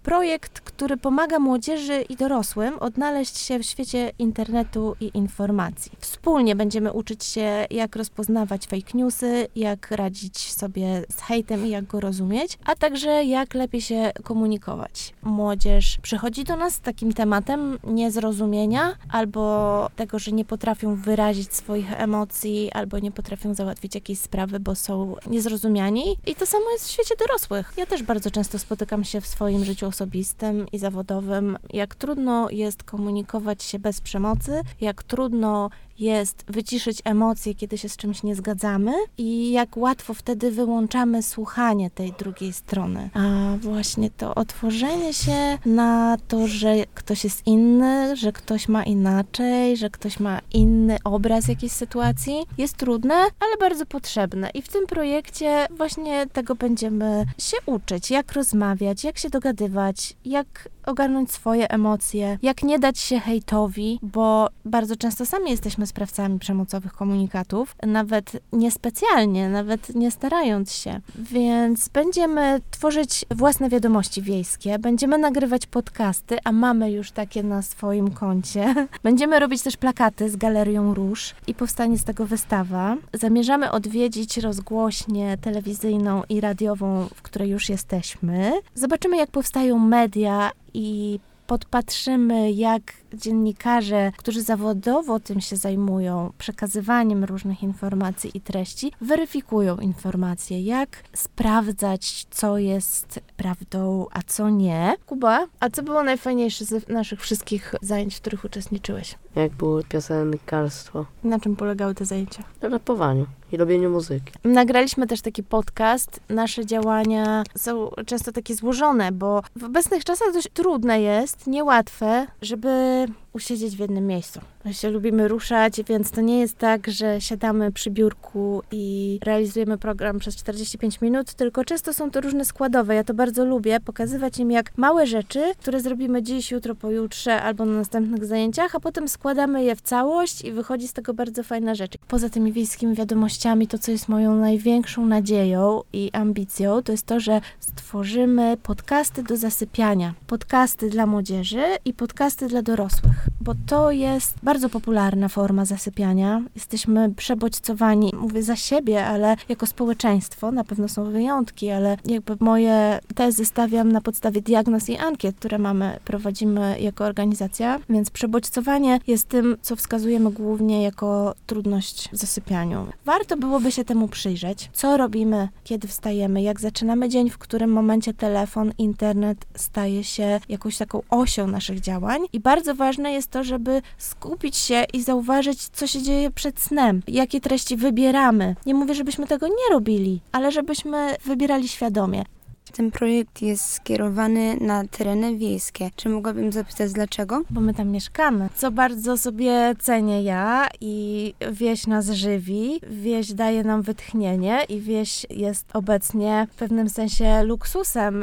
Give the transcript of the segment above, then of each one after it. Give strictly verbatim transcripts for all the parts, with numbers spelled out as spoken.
projekt, który pomaga młodzieży i dorosłym odnaleźć się w świecie internetu i informacji. Wspólnie będziemy uczyć się, jak rozpoznawać fake newsy, jak radzić sobie z hejtem i jak go rozumieć, a także jak lepiej się komunikować. Młodzież przychodzi do nas z takim tematem niezrozumienia albo tego, że nie potrafią wyrazić swoich emocji albo nie potrafią załatwić jakiejś sprawy, bo są niezrozumiani. I to samo jest w świecie dorosłych. Ja też bardzo często spotykam się w swoim życiu osobistym i zawodowym, jak trudno jest komunikować się bez przemocy, jak trudno jest wyciszyć emocje, kiedy się z czymś nie zgadzamy i jak łatwo wtedy wyłączamy słuchanie tej drugiej strony. A właśnie to otworzenie się na to, że ktoś jest inny, że ktoś ma inaczej, że ktoś ma inny obraz jakiejś sytuacji, jest trudne, ale bardzo potrzebne. I w tym projekcie właśnie tego będziemy się uczyć, jak rozmawiać, jak się dogadywać, jak ogarnąć swoje emocje, jak nie dać się hejtowi, bo bardzo często sami jesteśmy sprawcami przemocowych komunikatów, nawet niespecjalnie, nawet nie starając się. Więc będziemy tworzyć własne wiadomości wiejskie, będziemy nagrywać podcasty, a mamy już takie na swoim koncie. Będziemy robić też plakaty z Galerią Róż i powstanie z tego wystawa. Zamierzamy odwiedzić rozgłośnię telewizyjną i radiową, w której już jesteśmy. Zobaczymy, jak powstają media i podpatrzymy, jak dziennikarze, którzy zawodowo tym się zajmują, przekazywaniem różnych informacji i treści, weryfikują informacje, jak sprawdzać, co jest prawdą, a co nie. Kuba, a co było najfajniejsze z naszych wszystkich zajęć, w których uczestniczyłeś? Jak było piosenkarstwo. Na czym polegały te zajęcia? Na rapowaniu i robieniu muzyki. Nagraliśmy też taki podcast. Nasze działania są często takie złożone, bo w obecnych czasach dość trudne jest, niełatwe, żeby usiedzieć w jednym miejscu. My się lubimy ruszać, więc to nie jest tak, że siadamy przy biurku i realizujemy program przez czterdzieści pięć minut, tylko często są to różne składowe. Ja to bardzo lubię, pokazywać im jak małe rzeczy, które zrobimy dziś, jutro, pojutrze albo na następnych zajęciach, a potem składamy je w całość i wychodzi z tego bardzo fajna rzecz. Poza tymi wiejskimi wiadomościami, to co jest moją największą nadzieją i ambicją, to jest to, że stworzymy podcasty do zasypiania. Podcasty dla młodzieży i podcasty dla dorosłych, bo to jest bardzo popularna forma zasypiania. Jesteśmy przebodźcowani, mówię za siebie, ale jako społeczeństwo, na pewno są wyjątki, ale jakby moje tezy stawiam na podstawie diagnoz i ankiet, które mamy, prowadzimy jako organizacja, więc przebodźcowanie jest tym, co wskazujemy głównie jako trudność w zasypianiu. Warto byłoby się temu przyjrzeć, co robimy, kiedy wstajemy, jak zaczynamy dzień, w którym momencie telefon, internet staje się jakąś taką osią naszych działań i bardzo ważne jest to, żeby skupić się i zauważyć, co się dzieje przed snem, jakie treści wybieramy. Nie mówię, żebyśmy tego nie robili, ale żebyśmy wybierali świadomie. Ten projekt jest skierowany na tereny wiejskie. Czy mogłabym zapytać dlaczego? Bo my tam mieszkamy. Co bardzo sobie cenię ja i wieś nas żywi, wieś daje nam wytchnienie i wieś jest obecnie w pewnym sensie luksusem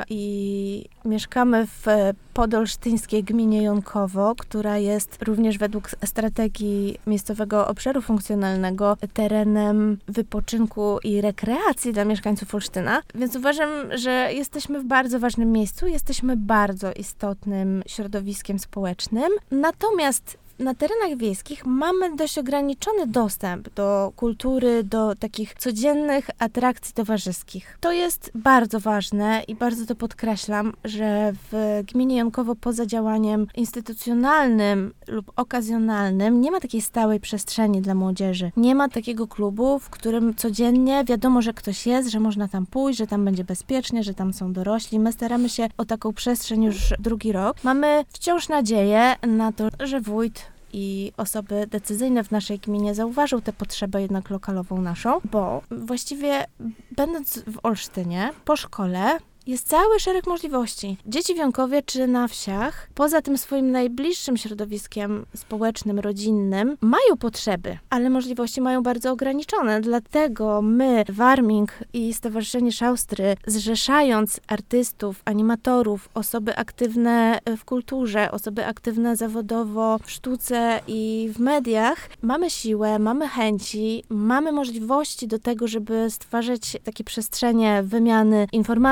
i mieszkamy w podolsztyńskiej gminie Jonkowo, która jest również według strategii miejscowego obszaru funkcjonalnego terenem wypoczynku i rekreacji dla mieszkańców Olsztyna. Więc uważam, że jesteśmy w bardzo ważnym miejscu, jesteśmy bardzo istotnym środowiskiem społecznym. Natomiast na terenach wiejskich mamy dość ograniczony dostęp do kultury, do takich codziennych atrakcji towarzyskich. To jest bardzo ważne i bardzo to podkreślam, że w gminie Jonkowo poza działaniem instytucjonalnym lub okazjonalnym nie ma takiej stałej przestrzeni dla młodzieży. Nie ma takiego klubu, w którym codziennie wiadomo, że ktoś jest, że można tam pójść, że tam będzie bezpiecznie, że tam są dorośli. My staramy się o taką przestrzeń już drugi rok. Mamy wciąż nadzieję na to, że wójt i osoby decyzyjne w naszej gminie zauważył tę potrzebę jednak lokalową naszą, bo właściwie będąc w Olsztynie po szkole jest cały szereg możliwości. Dzieci w Jonkowie czy na wsiach, poza tym swoim najbliższym środowiskiem społecznym, rodzinnym, mają potrzeby, ale możliwości mają bardzo ograniczone. Dlatego my, Warming i Stowarzyszenie Szaustry, zrzeszając artystów, animatorów, osoby aktywne w kulturze, osoby aktywne zawodowo w sztuce i w mediach, mamy siłę, mamy chęci, mamy możliwości do tego, żeby stwarzać takie przestrzenie wymiany informacji,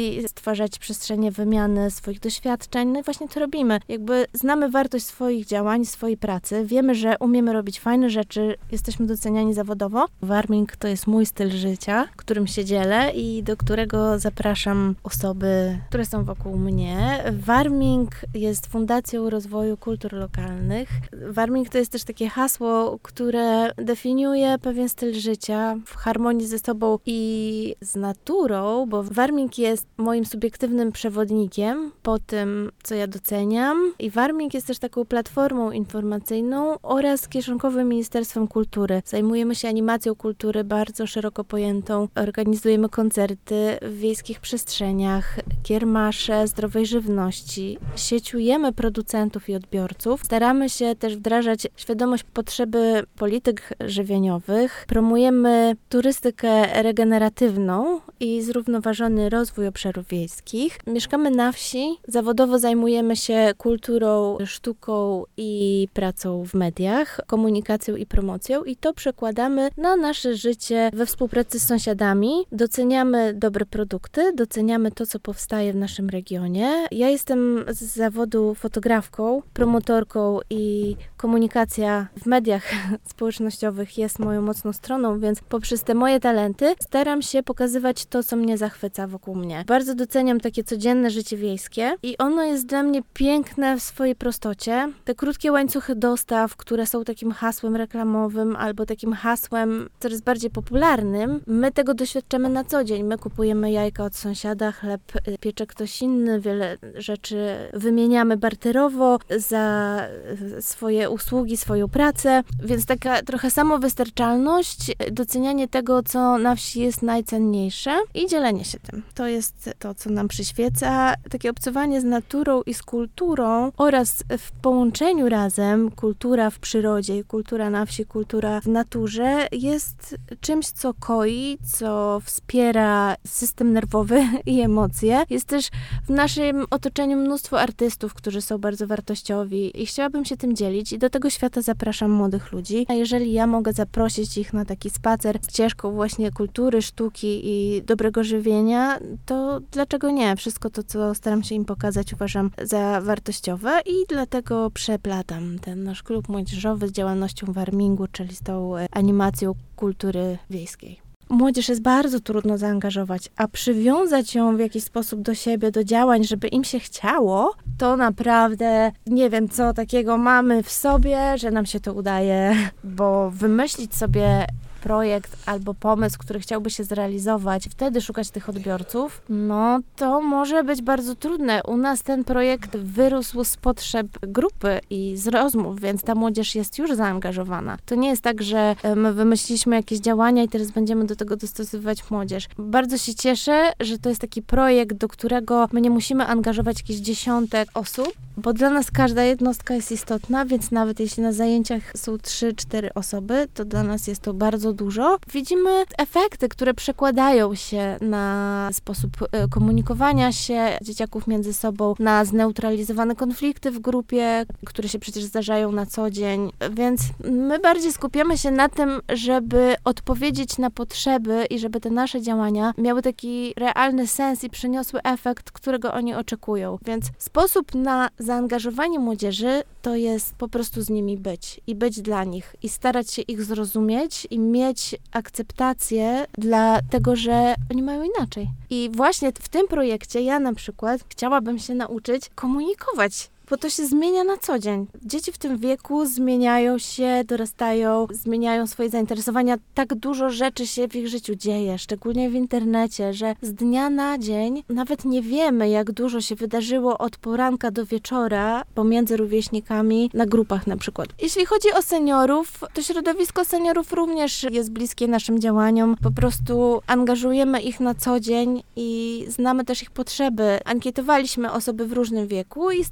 chcieli stwarzać przestrzenie wymiany swoich doświadczeń. No i właśnie to robimy. Jakby znamy wartość swoich działań, swojej pracy. Wiemy, że umiemy robić fajne rzeczy. Jesteśmy doceniani zawodowo. Warming to jest mój styl życia, którym się dzielę i do którego zapraszam osoby, które są wokół mnie. Warming jest Fundacją Rozwoju Kultur Lokalnych. Warming to jest też takie hasło, które definiuje pewien styl życia w harmonii ze sobą i z naturą, bo warming jest moim subiektywnym przewodnikiem po tym, co ja doceniam. I warming jest też taką platformą informacyjną oraz kieszonkowym Ministerstwem Kultury. Zajmujemy się animacją kultury bardzo szeroko pojętą. Organizujemy koncerty w wiejskich przestrzeniach, kiermasze zdrowej żywności. Sieciujemy producentów i odbiorców. Staramy się też wdrażać świadomość potrzeby polityk żywieniowych. Promujemy turystykę regeneratywną i zrównoważony rozwój obszarów wiejskich. Mieszkamy na wsi. Zawodowo zajmujemy się kulturą, sztuką i pracą w mediach, komunikacją i promocją i to przekładamy na nasze życie we współpracy z sąsiadami. Doceniamy dobre produkty, doceniamy to, co powstaje w naszym regionie. Ja jestem z zawodu fotografką, promotorką i komunikacja w mediach społecznościowych jest moją mocną stroną, więc poprzez te moje talenty staram się pokazywać to, co mnie zachwyca wokół mnie. Bardzo doceniam takie codzienne życie wiejskie i ono jest dla mnie piękne w swojej prostocie. Te krótkie łańcuchy dostaw, które są takim hasłem reklamowym albo takim hasłem coraz bardziej popularnym, my tego doświadczamy na co dzień. My kupujemy jajka od sąsiada, chleb piecze ktoś inny, wiele rzeczy wymieniamy barterowo za swoje usługi, swoją pracę, więc taka trochę samowystarczalność, docenianie tego, co na wsi jest najcenniejsze i dzielenie się tym. To jest to, co nam przyświeca. Takie obcowanie z naturą i z kulturą oraz w połączeniu razem kultura w przyrodzie i kultura na wsi, kultura w naturze jest czymś, co koi, co wspiera system nerwowy i emocje. Jest też w naszym otoczeniu mnóstwo artystów, którzy są bardzo wartościowi i chciałabym się tym dzielić i do tego świata zapraszam młodych ludzi. A jeżeli ja mogę zaprosić ich na taki spacer ścieżką właśnie kultury, sztuki i dobrego żywienia, to dlaczego nie? Wszystko to, co staram się im pokazać, uważam za wartościowe i dlatego przeplatam ten nasz klub młodzieżowy z działalnością warmingu, czyli z tą animacją kultury wiejskiej. Młodzież jest bardzo trudno zaangażować, a przywiązać ją w jakiś sposób do siebie, do działań, żeby im się chciało, to naprawdę nie wiem, co takiego mamy w sobie, że nam się to udaje, bo wymyślić sobie projekt albo pomysł, który chciałby się zrealizować, wtedy szukać tych odbiorców, no to może być bardzo trudne. U nas ten projekt wyrósł z potrzeb grupy i z rozmów, więc ta młodzież jest już zaangażowana. To nie jest tak, że my wymyśliliśmy jakieś działania i teraz będziemy do tego dostosowywać młodzież. Bardzo się cieszę, że to jest taki projekt, do którego my nie musimy angażować jakichś dziesiątek osób, bo dla nas każda jednostka jest istotna, więc nawet jeśli na zajęciach są trzy cztery osoby, to dla nas jest to bardzo dużo. Widzimy efekty, które przekładają się na sposób komunikowania się dzieciaków między sobą, na zneutralizowane konflikty w grupie, które się przecież zdarzają na co dzień, więc my bardziej skupiamy się na tym, żeby odpowiedzieć na potrzeby i żeby te nasze działania miały taki realny sens i przyniosły efekt, którego oni oczekują. Więc sposób na zaangażowanie młodzieży to jest po prostu z nimi być i być dla nich i starać się ich zrozumieć i mieć akceptację dla tego, że oni mają inaczej. I właśnie w tym projekcie ja na przykład chciałabym się nauczyć komunikować, bo to się zmienia na co dzień. Dzieci w tym wieku zmieniają się, dorastają, zmieniają swoje zainteresowania. Tak dużo rzeczy się w ich życiu dzieje, szczególnie w internecie, że z dnia na dzień nawet nie wiemy, jak dużo się wydarzyło od poranka do wieczora pomiędzy rówieśnikami na grupach na przykład. Jeśli chodzi o seniorów, to środowisko seniorów również jest bliskie naszym działaniom. Po prostu angażujemy ich na co dzień i znamy też ich potrzeby. Ankietowaliśmy osoby w różnym wieku i z tych ankiet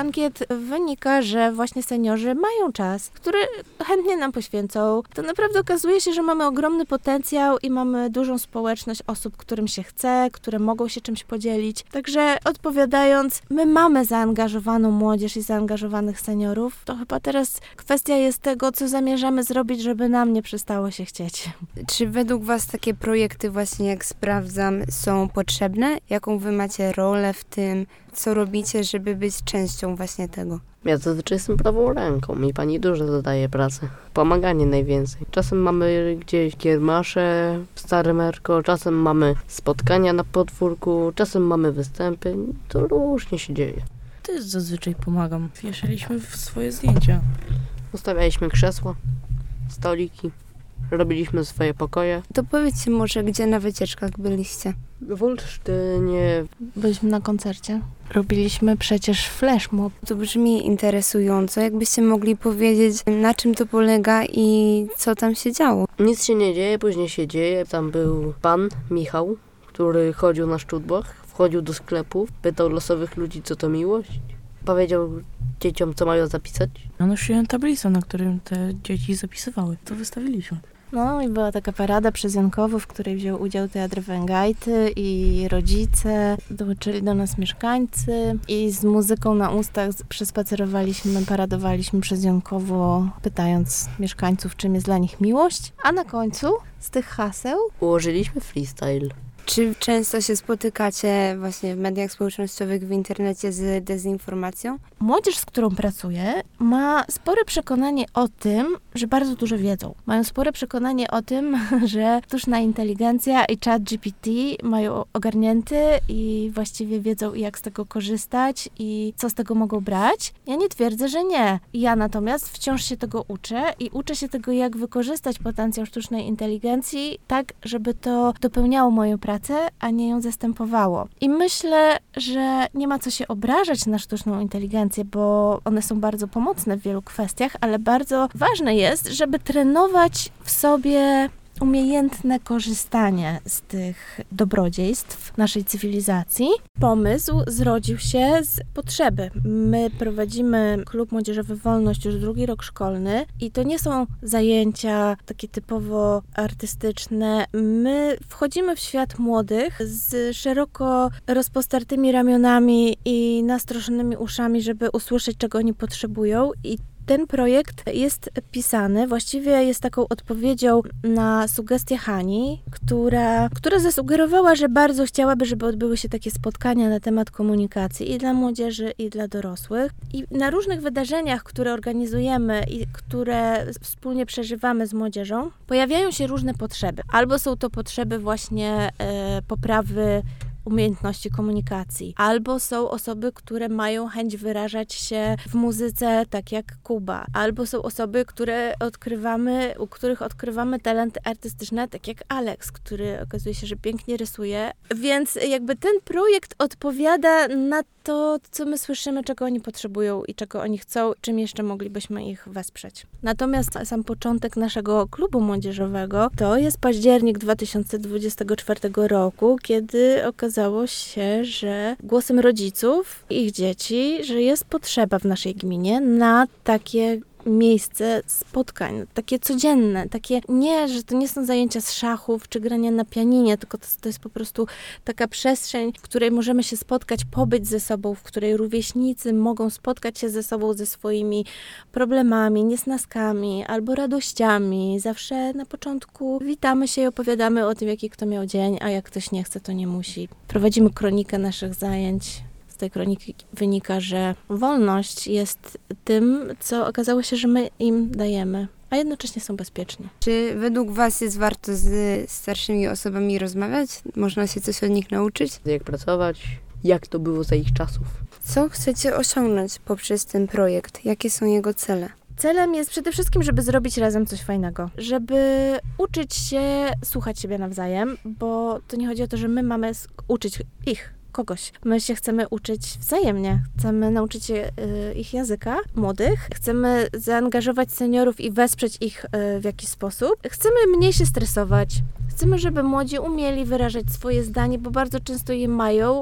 ankiet wynika, że właśnie seniorzy mają czas, który chętnie nam poświęcą. To naprawdę okazuje się, że mamy ogromny potencjał i mamy dużą społeczność osób, którym się chce, które mogą się czymś podzielić. Także odpowiadając, my mamy zaangażowaną młodzież i zaangażowanych seniorów. To chyba teraz kwestia jest tego, co zamierzamy zrobić, żeby nam nie przestało się chcieć. Czy według was takie projekty właśnie jak Sprawdzam są potrzebne? Jaką wy macie rolę w tym? Co robicie, żeby być częścią właśnie tego? Ja zazwyczaj jestem prawą ręką. Mi pani dużo dodaje pracy. Pomaganie najwięcej. Czasem mamy gdzieś kiermasze w Starym Erko, czasem mamy spotkania na podwórku, czasem mamy występy. To różnie się dzieje. Też zazwyczaj pomagam. Wieszaliśmy w swoje zdjęcia. Ustawialiśmy krzesła, stoliki, robiliśmy swoje pokoje. To powiedzcie może, gdzie na wycieczkach byliście? W Olsztynie. Byliśmy na koncercie. Robiliśmy przecież flashmob. To brzmi interesująco. Jakbyście mogli powiedzieć, na czym to polega i co tam się działo? Nic się nie dzieje, później się dzieje. Tam był pan Michał, który chodził na szczudłach, wchodził do sklepów, pytał losowych ludzi, co to miłość. Powiedział dzieciom, co mają zapisać. Ja nosiłem tablicę, na którym te dzieci zapisywały. To wystawiliśmy. No i była taka parada przez Jankowo, w której wziął udział Teatr Węgajty i rodzice, dołączyli do nas mieszkańcy i z muzyką na ustach przespacerowaliśmy, paradowaliśmy przez Jankowo, pytając mieszkańców, czym jest dla nich miłość, a na końcu z tych haseł Ułożyliśmy freestyle. Czy często się spotykacie właśnie w mediach społecznościowych, w internecie z dezinformacją? młodzież, z którą pracuję, ma spore przekonanie o tym, że bardzo dużo wiedzą. Mają spore przekonanie o tym, że sztuczna inteligencja i chat G P T mają ogarnięty i właściwie wiedzą, jak z tego korzystać i co z tego mogą brać. Ja nie twierdzę, że nie. Ja natomiast wciąż się tego uczę i uczę się tego, jak wykorzystać potencjał sztucznej inteligencji tak, żeby to dopełniało moją pracę, a nie ją zastępowało. I myślę, że nie ma co się obrażać na sztuczną inteligencję, bo one są bardzo pomocne w wielu kwestiach, ale bardzo ważne jest, żeby trenować w sobie umiejętne korzystanie z tych dobrodziejstw naszej cywilizacji. Pomysł zrodził się z potrzeby. My prowadzimy klub młodzieżowy Wolność już drugi rok szkolny i to nie są zajęcia takie typowo artystyczne. My wchodzimy w świat młodych z szeroko rozpostartymi ramionami i nastroszonymi uszami, żeby usłyszeć, czego oni potrzebują, i ten projekt jest pisany, właściwie jest taką odpowiedzią na sugestię Hani, która, która zasugerowała, że bardzo chciałaby, żeby odbyły się takie spotkania na temat komunikacji i dla młodzieży, i dla dorosłych. I na różnych wydarzeniach, które organizujemy i które wspólnie przeżywamy z młodzieżą, pojawiają się różne potrzeby. Albo są to potrzeby właśnie e, poprawy umiejętności komunikacji. Albo są osoby, które mają chęć wyrażać się w muzyce, tak jak Kuba. Albo są osoby, które odkrywamy, u których odkrywamy talenty artystyczne, tak jak Alex, który okazuje się, że pięknie rysuje. Więc jakby ten projekt odpowiada na to, co my słyszymy, czego oni potrzebują i czego oni chcą, czym jeszcze moglibyśmy ich wesprzeć. Natomiast sam początek naszego klubu młodzieżowego to jest październik dwa tysiące dwudziestego czwartego roku, kiedy okazało się, że głosem rodziców i ich dzieci, że jest potrzeba w naszej gminie na takie miejsce spotkań, takie codzienne, takie nie, że to nie są zajęcia z szachów czy grania na pianinie, tylko to, to jest po prostu taka przestrzeń, w której możemy się spotkać, pobyć ze sobą, w której rówieśnicy mogą spotkać się ze sobą, ze swoimi problemami, niesnaskami albo radościami. Zawsze na początku witamy się i opowiadamy o tym, jaki kto miał dzień, a jak ktoś nie chce, to nie musi. Prowadzimy kronikę naszych zajęć. Z tej kroniki wynika, że wolność jest tym, co okazało się, że my im dajemy, a jednocześnie są bezpieczni. Czy według was jest warto z starszymi osobami rozmawiać? Można się coś od nich nauczyć? Jak pracować, jak to było za ich czasów. Co chcecie osiągnąć poprzez ten projekt? Jakie są jego cele? Celem jest przede wszystkim, żeby zrobić razem coś fajnego. Żeby uczyć się słuchać siebie nawzajem, bo to nie chodzi o to, że my mamy uczyć ich, kogoś. My się chcemy uczyć wzajemnie. Chcemy nauczyć się y, ich języka, młodych. Chcemy zaangażować seniorów i wesprzeć ich y, w jakiś sposób. Chcemy mniej się stresować. Chcemy, żeby młodzi umieli wyrażać swoje zdanie, bo bardzo często je mają,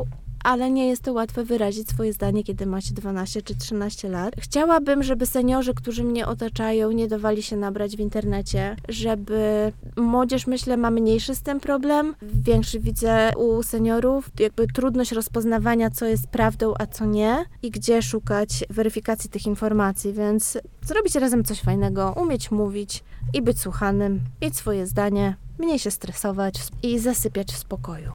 ale nie jest to łatwe wyrazić swoje zdanie, kiedy ma się dwanaście czy trzynaście lat. Chciałabym, żeby seniorzy, którzy mnie otaczają, nie dawali się nabrać w internecie, żeby młodzież, myślę, ma mniejszy z tym problem. Większy widzę u seniorów jakby trudność rozpoznawania, co jest prawdą, a co nie i gdzie szukać weryfikacji tych informacji, więc zrobić razem coś fajnego, umieć mówić i być słuchanym, mieć swoje zdanie, mniej się stresować i zasypiać w spokoju.